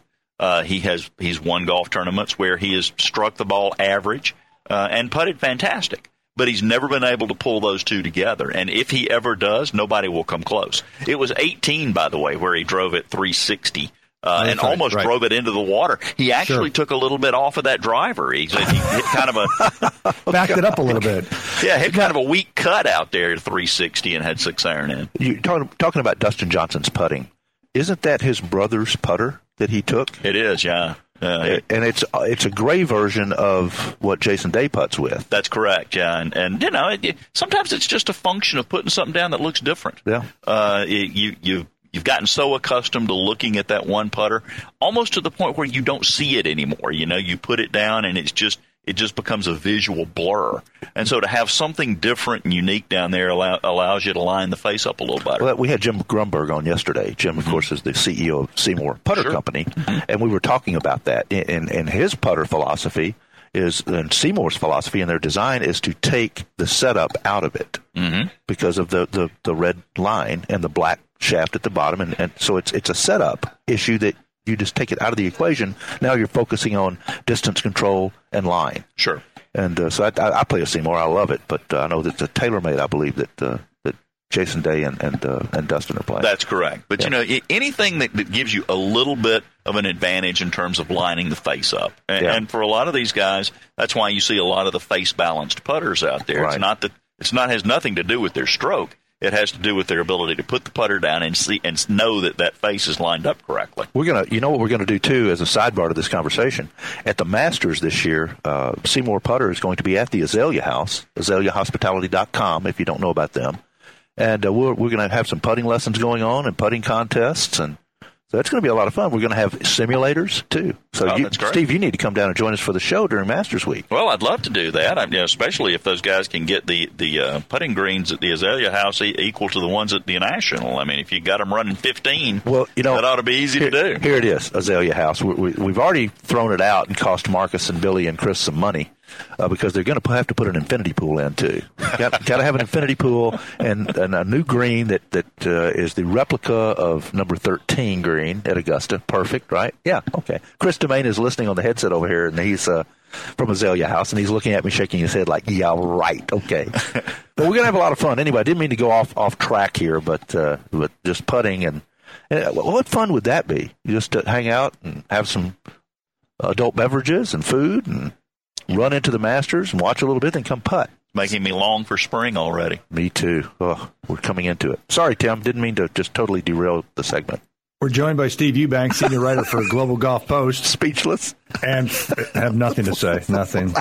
He's won golf tournaments where he has struck the ball average and putted fantastic. But he's never been able to pull those two together. And if he ever does, nobody will come close. It was 18, by the way, where he drove it 360 and almost drove it into the water. He actually took a little bit off of that driver. He hit kind of a... backed it up a little bit. Yeah, hit kind of a weak cut out there at 360 and had 6-iron in. You're talking about Dustin Johnson's putting. Isn't that his brother's putter that he took? It is, yeah. And it's a gray version of what Jason Day putts with. That's correct, yeah. And sometimes it's just a function of putting something down that looks different. Yeah. You've gotten so accustomed to looking at that one putter, almost to the point where you don't see it anymore. You put it down and it just becomes a visual blur. And so to have something different and unique down there allows you to line the face up a little better. Well, we had Jim Grumberg on yesterday. Jim, of course, is the CEO of Seymour Putter Company, and we were talking about that. And his putter philosophy and Seymour's philosophy in their design is to take the setup out of it because of the red line and the black shaft at the bottom. And so it's a setup issue that you just take it out of the equation. Now you're focusing on distance control and line. Sure. And so I play a Seymour. I love it, but I know that the TaylorMade, I believe that Jason Day and Dustin are playing. That's correct. But anything that gives you a little bit of an advantage in terms of lining the face up, and for a lot of these guys, that's why you see a lot of the face balanced putters out there. Right. It's not has nothing to do with their stroke. It has to do with their ability to put the putter down and see and know that face is lined up correctly. What we're gonna do too, as a sidebar to this conversation, at the Masters this year, Seymour Putter is going to be at the Azalea House, AzaleaHospitality.com, if you don't know about them, and we're going to have some putting lessons going on and putting contests, and so it's going to be a lot of fun. We're going to have simulators too. So, that's great. Steve, you need to come down and join us for the show during Masters Week. Well, I'd love to do that. Especially if those guys can get the putting greens at the Azalea House equal to the ones at the National. I mean, if you got them running 15, that ought to be easy to do. Here it is, Azalea House. We've already thrown it out and cost Marcus and Billy and Chris some money. because they're going to have to put an infinity pool in too. Got to have an infinity pool and a new green that is the replica of number 13 green at Augusta. Perfect, right? Yeah, okay. Chris Domain is listening on the headset over here, and he's from Azalea House, and he's looking at me shaking his head like, yeah, right, okay. But we're going to have a lot of fun. Anyway, I didn't mean to go off track here, but just putting and what fun would that be? Just to hang out and have some adult beverages and food and run into the Masters and watch a little bit, then come putt. Making me long for spring already. Me too. Oh, we're coming into it. Sorry, Tim. Didn't mean to just totally derail the segment. We're joined by Steve Eubanks, senior writer for Global Golf Post. Speechless. And have nothing to say. Nothing.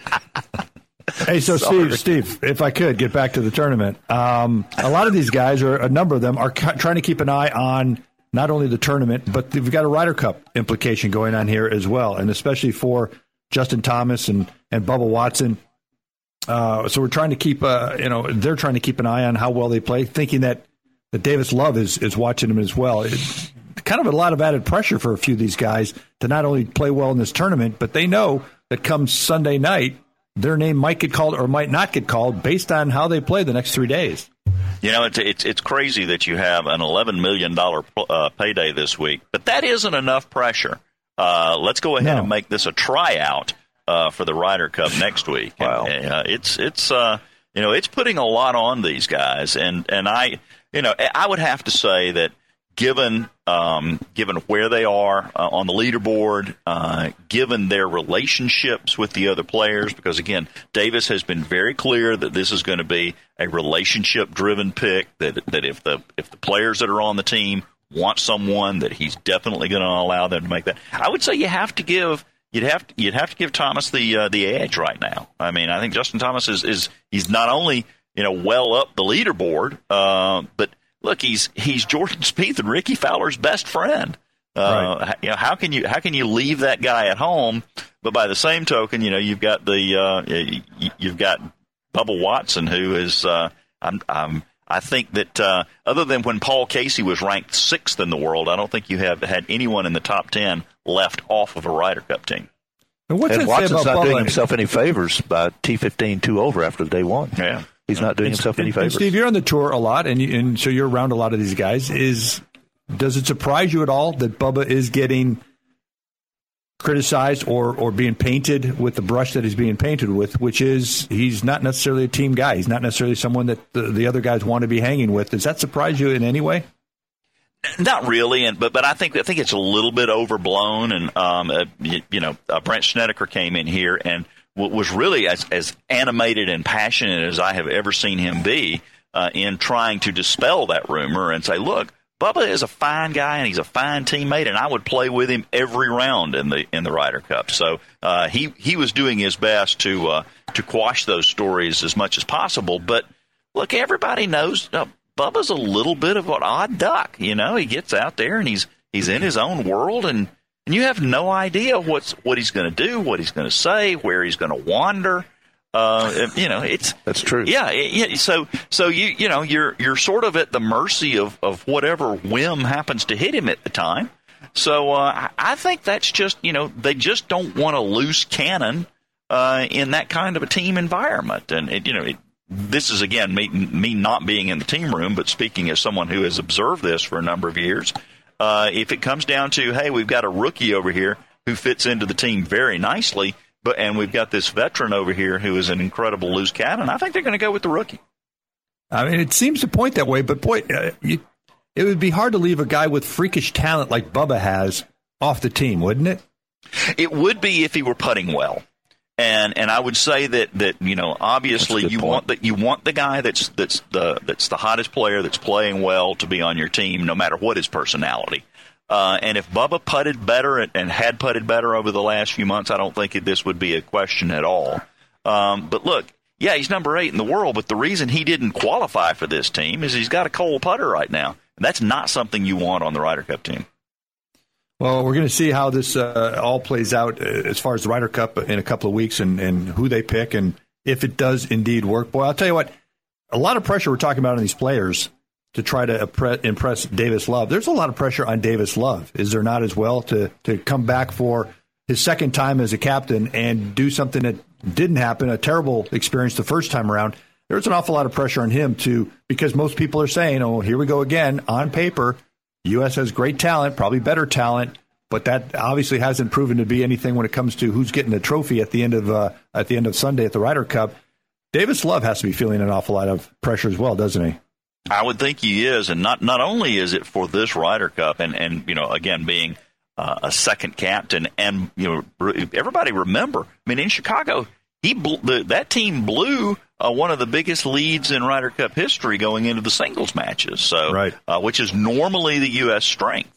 Hey, so Steve, if I could get back to the tournament, a lot of these guys, or a number of them, are trying to keep an eye on not only the tournament, but they've got a Ryder Cup implication going on here as well, and especially for Justin Thomas and Bubba Watson. So we're trying to keep, they're trying to keep an eye on how well they play, thinking that Davis Love is watching them as well. It's kind of a lot of added pressure for a few of these guys to not only play well in this tournament, but they know that come Sunday night, their name might get called or might not get called based on how they play the next 3 days. You know, it's crazy that you have an $11 million payday this week, but that isn't enough pressure. Let's go ahead and make this a tryout for the Ryder Cup next week. Wow. And, it's putting a lot on these guys, and I would have to say that given where they are on the leaderboard, given their relationships with the other players, because again, Davis has been very clear that this is going to be a relationship-driven pick. That if the players that are on the team want someone, that he's definitely going to allow them to make that. I would say you'd have to give Thomas the edge right now. I mean, I think Justin Thomas he's not only well up the leaderboard, but look, he's Jordan Spieth and Ricky Fowler's best friend. Right. How can you leave that guy at home? But by the same token, you've got you've got Bubba Watson, who is I think that other than when Paul Casey was ranked 6th in the world, I don't think you have had anyone in the top 10 left off of a Ryder Cup team. And what's Watson's not Bubba doing himself any favors by T15 2 over after day one. Yeah. He's not doing himself any favors. Steve, you're on the tour a lot, and so you're around a lot of these guys. Does it surprise you at all that Bubba is getting criticized or being painted with the brush that he's being painted with, which is he's not necessarily a team guy. He's not necessarily someone that the other guys want to be hanging with. Does that surprise you in any way? Not really, but I think it's a little bit overblown. And Brent Snedeker came in here and was really as animated and passionate as I have ever seen him be in trying to dispel that rumor and say, look, Bubba is a fine guy and he's a fine teammate, and I would play with him every round in the Ryder Cup. So he was doing his best to quash those stories as much as possible. But look, everybody knows Bubba's a little bit of an odd duck. He gets out there and he's in his own world, and you have no idea what he's going to do, what he's going to say, where he's going to wander. That's true. Yeah. So you're sort of at the mercy of whatever whim happens to hit him at the time. So I think that's just they just don't want a loose cannon in that kind of a team environment. And this is again me not being in the team room, but speaking as someone who has observed this for a number of years. If it comes down to, hey, we've got a rookie over here who fits into the team very nicely, and we've got this veteran over here who is an incredible loose cannon, I think they're going to go with the rookie. I mean, it seems to point that way, but boy, it would be hard to leave a guy with freakish talent like Bubba has off the team, wouldn't it? It would be if he were putting well. And I would say that obviously you want the guy that's the hottest player that's playing well to be on your team, no matter what his personality. And if Bubba putted better and had putted better over the last few months, I don't think this would be a question at all. But look, yeah, he's number 8 in the world, but the reason he didn't qualify for this team is he's got a cold putter right now. And that's not something you want on the Ryder Cup team. Well, we're going to see how this all plays out as far as the Ryder Cup in a couple of weeks and who they pick and if it does indeed work. Boy, I'll tell you what, a lot of pressure we're talking about on these players to try to impress Davis Love. There's a lot of pressure on Davis Love, is there not, as well, to come back for his second time as a captain and do something that didn't happen, a terrible experience the first time around. There's an awful lot of pressure on him because most people are saying, oh, here we go again. On paper, U.S. has great talent, probably better talent, but that obviously hasn't proven to be anything when it comes to who's getting the trophy at the end of Sunday at the Ryder Cup. Davis Love has to be feeling an awful lot of pressure as well, doesn't he? I would think he is, and not only is it for this Ryder Cup, and again being a second captain, and everybody remember, I mean, in Chicago, that team blew one of the biggest leads in Ryder Cup history going into the singles matches. So, right. Which is normally the U.S. strength.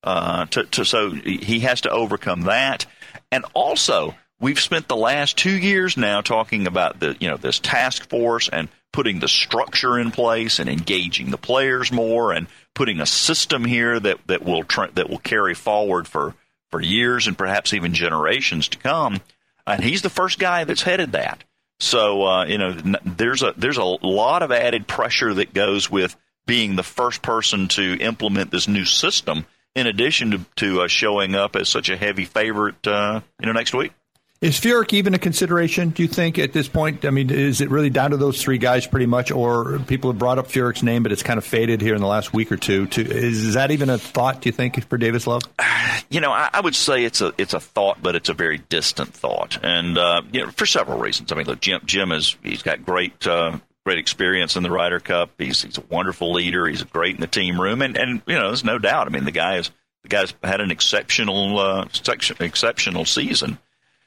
So he has to overcome that, and also we've spent the last 2 years now talking about this task force and putting the structure in place and engaging the players more and putting a system here that will carry forward for years and perhaps even generations to come. And he's the first guy that's headed that. So there's a lot of added pressure that goes with being the first person to implement this new system, in addition to showing up as such a heavy favorite next week. Is Furyk even a consideration, do you think, at this point? I mean, is it really down to those three guys pretty much, or people have brought up Furyk's name, but it's kind of faded here in the last week or two? Is that even a thought, do you think, for Davis Love? I would say it's a thought, but it's a very distant thought, and for several reasons. I mean, look, Jim he's got great experience in the Ryder Cup. He's a wonderful leader. He's great in the team room, and there's no doubt. I mean, the guy's had an exceptional season.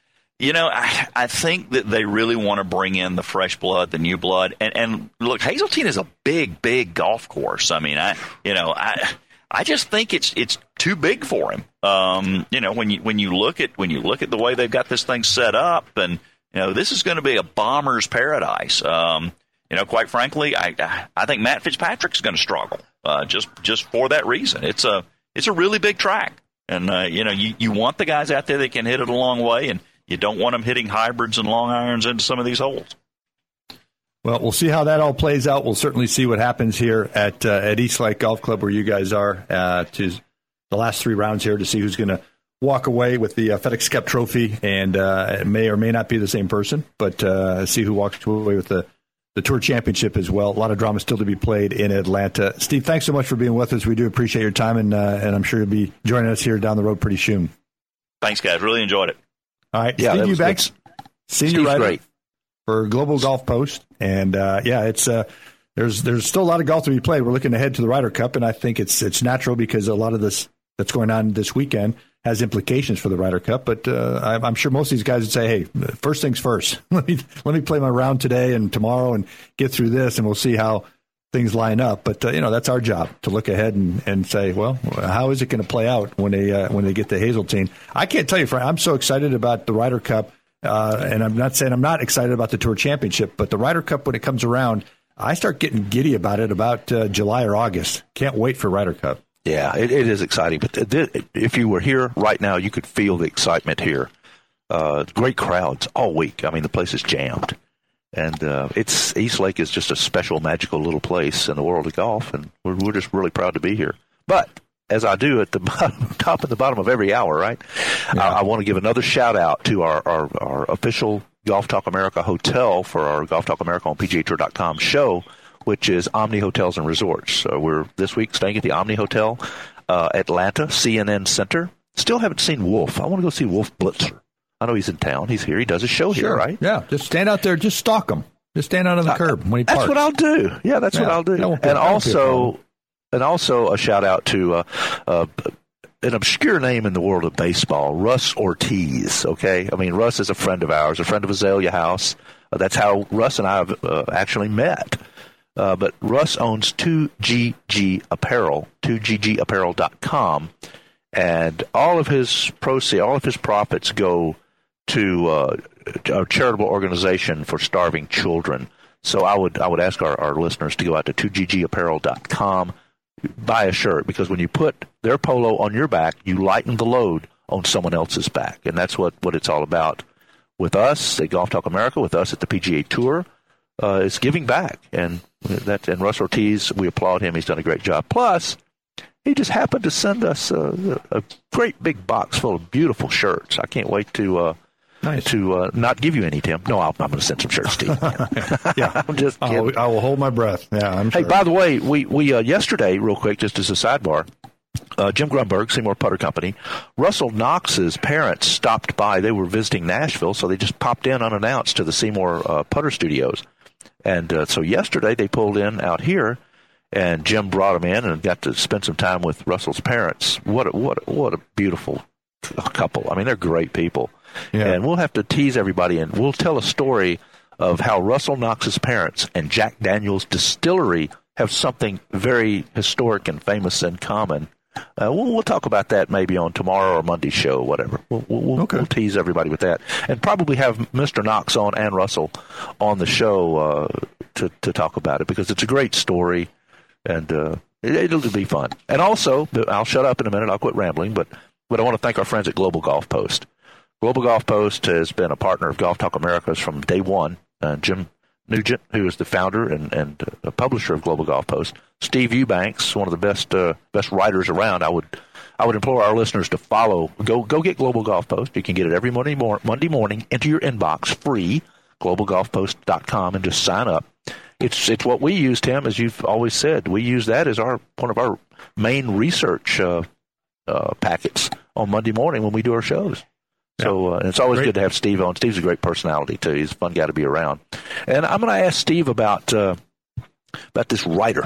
I think that they really want to bring in the fresh blood, the new blood, and look, Hazeltine is a big, big golf course. I mean, I just think it's too big for him. When you look at the way they've got this thing set up, and this is going to be a bomber's paradise. Quite frankly, I think Matt Fitzpatrick's going to struggle just for that reason. It's a really big track, and you want the guys out there that can hit it a long way, and you don't want them hitting hybrids and long irons into some of these holes. Well, we'll see how that all plays out. We'll certainly see what happens here at East Lake Golf Club, where you guys are, to the last three rounds here to see who's going to walk away with the FedEx Cup trophy, and it may or may not be the same person, but see who walks away with the Tour Championship as well. A lot of drama still to be played in Atlanta. Steve, thanks so much for being with us. We do appreciate your time, and I'm sure you'll be joining us here down the road pretty soon. Thanks, guys. Really enjoyed it. All right, yeah, Steve Eubanks, senior writer for Global Golf Post, and it's there's still a lot of golf to be played. We're looking ahead to the Ryder Cup, and I think it's natural because a lot of this that's going on this weekend has implications for the Ryder Cup. But I'm sure most of these guys would say, "Hey, first things first. let me play my round today and tomorrow and get through this, and we'll see how things line up." But that's our job to look ahead and say, well, how is it going to play out when they get to Hazeltine? I can't tell you, Frank, I'm so excited about the Ryder Cup, and I'm not saying I'm not excited about the Tour Championship, but the Ryder Cup, when it comes around, I start getting giddy about it about July or August. Can't wait for Ryder Cup. Yeah, it is exciting. But if you were here right now, you could feel the excitement here. Great crowds all week. I mean, the place is jammed. And East Lake is just a special, magical little place in the world of golf, and we're just really proud to be here. But as I do at the top and the bottom of every hour, right? Yeah. I want to give another shout out to our official Golf Talk America hotel for our Golf Talk America on PGAtour.com show, which is Omni Hotels and Resorts. So we're this week staying at the Omni Hotel, Atlanta, CNN Center. Still haven't seen Wolf. I want to go see Wolf Blitzer. I know he's in town. He's here. He does a show here, right? Yeah. Just stand out there. Just stalk him. Just stand out on the curb when he parks. That's what I'll do. Yeah, that's what I'll do. And also a shout out to an obscure name in the world of baseball, Russ Ortiz. Okay, I mean, Russ is a friend of ours, a friend of Azalea House. That's how Russ and I have actually met. But Russ owns 2GG Apparel, 2ggapparel.com, and all of his proceeds, all of his profits go to a charitable organization for starving children. So I would ask our listeners to go out to 2ggapparel.com, buy a shirt, because when you put their polo on your back, you lighten the load on someone else's back. And that's what it's all about. With us at Golf Talk America, with us at the PGA Tour, is giving back. And Russ Ortiz, we applaud him. He's done a great job. Plus, he just happened to send us a great big box full of beautiful shirts. I can't wait to to not give you any, Tim. No, I'm going to send some shirts to you. Yeah, I'm just kidding. I will hold my breath. Yeah, I'm sure. Hey, by the way, we yesterday, real quick, just as a sidebar, Jim Grunberg, Seymour Putter Company, Russell Knox's parents stopped by. They were visiting Nashville, so they just popped in unannounced to the Seymour Putter Studios. And so yesterday they pulled in out here, and Jim brought them in and got to spend some time with Russell's parents. What a beautiful couple. I mean, they're great people. Yeah. And we'll have to tease everybody, and we'll tell a story of how Russell Knox's parents and Jack Daniel's Distillery have something very historic and famous in common. We'll talk about that maybe on tomorrow or Monday's show or whatever. We'll tease everybody with that, and probably have Mr. Knox on and Russell on the show to talk about it, because it's a great story, and it'll be fun. And also, I'll shut up in a minute. I'll quit rambling, but I want to thank our friends at Global Golf Post. Global Golf Post has been a partner of Golf Talk America's from day one. Jim Nugent, who is the founder and publisher of Global Golf Post, Steve Eubanks, one of the best writers around. I would implore our listeners to follow. Go get Global Golf Post. You can get it every Monday morning into your inbox, free. GlobalGolfPost.com, and just sign up. It's what we use, Tim, as you've always said. We use that as one of our main research packets on Monday morning when we do our shows. So and it's always good to have Steve on. Steve's a great personality, too. He's a fun guy to be around. And I'm going to ask Steve about this writer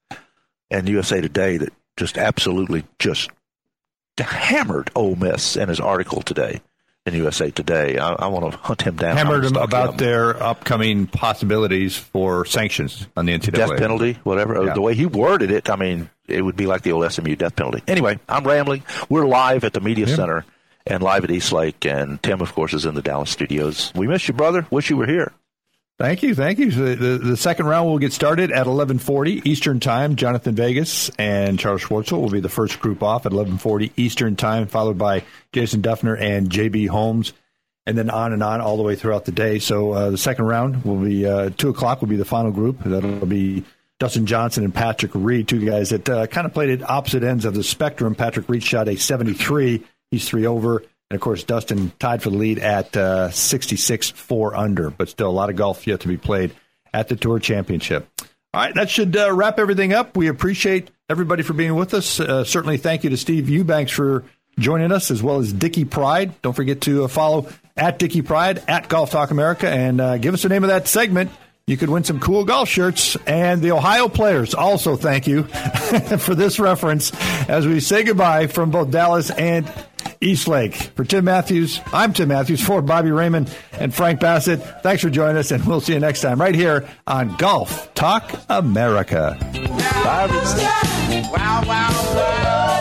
in USA Today that just absolutely just hammered Ole Miss in his article today in USA Today. I want to hunt him down. Hammered him about their upcoming possibilities for sanctions on the NCAA. Death penalty, whatever. Yeah. The way he worded it, I mean, it would be like the old SMU death penalty. Anyway, I'm rambling. We're live at the Media Center and live at Eastlake, and Tim, of course, is in the Dallas studios. We miss you, brother. Wish you were here. Thank you. So the second round will get started at 11:40 Eastern Time. Jonathan Vegas and Charles Schwartzel will be the first group off at 11:40 Eastern Time, followed by Jason Duffner and J.B. Holmes, and then on and on all the way throughout the day. So the second round will be 2 o'clock will be the final group. That'll be Dustin Johnson and Patrick Reed, two guys that kind of played at opposite ends of the spectrum. Patrick Reed shot a 73. He's 3 over. And, of course, Dustin tied for the lead at 66, 4 under. But still a lot of golf yet to be played at the Tour Championship. All right, that should wrap everything up. We appreciate everybody for being with us. Certainly thank you to Steve Eubanks for joining us, as well as Dickie Pride. Don't forget to follow at Dickie Pride, at Golf Talk America, and give us the name of that segment. You could win some cool golf shirts. And the Ohio players also thank you for this reference as we say goodbye from both Dallas and Eastlake. For Tim Matthews, I'm Tim Matthews. For Bobby Raymond and Frank Bassett, thanks for joining us, and we'll see you next time right here on Golf Talk America. Bye, everybody. Wow, wow, wow.